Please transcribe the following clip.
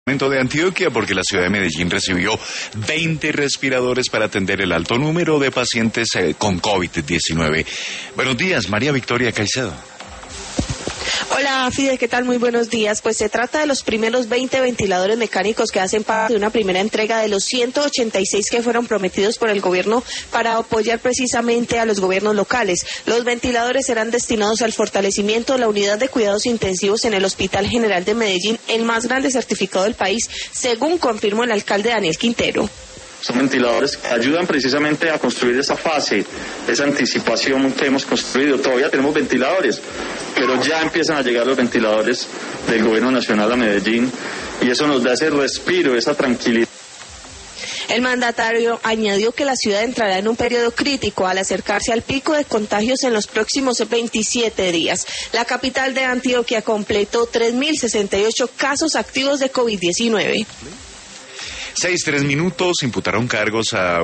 De Antioquia, porque la ciudad de Medellín recibió 20 respiradores para atender el alto número de pacientes con COVID-19. Buenos días, María Victoria Caicedo. Hola, Fidel, ¿qué tal? Muy buenos días. Pues se trata de los primeros 20 ventiladores mecánicos que hacen parte de una primera entrega de los 186 que fueron prometidos por el gobierno para apoyar precisamente a los gobiernos locales. Los ventiladores serán destinados al fortalecimiento de la unidad de cuidados intensivos en el Hospital General de Medellín, el más grande certificado del país, según confirmó el alcalde Daniel Quintero. Son ventiladores que ayudan precisamente a construir esa fase, esa anticipación que hemos construido. Todavía tenemos ventiladores, pero ya empiezan a llegar los ventiladores del Gobierno Nacional a Medellín y eso nos da ese respiro, esa tranquilidad. El mandatario añadió que la ciudad entrará en un periodo crítico al acercarse al pico de contagios en los próximos 27 días. La capital de Antioquia completó 3.068 casos activos de COVID-19. 6:03 imputaron cargos a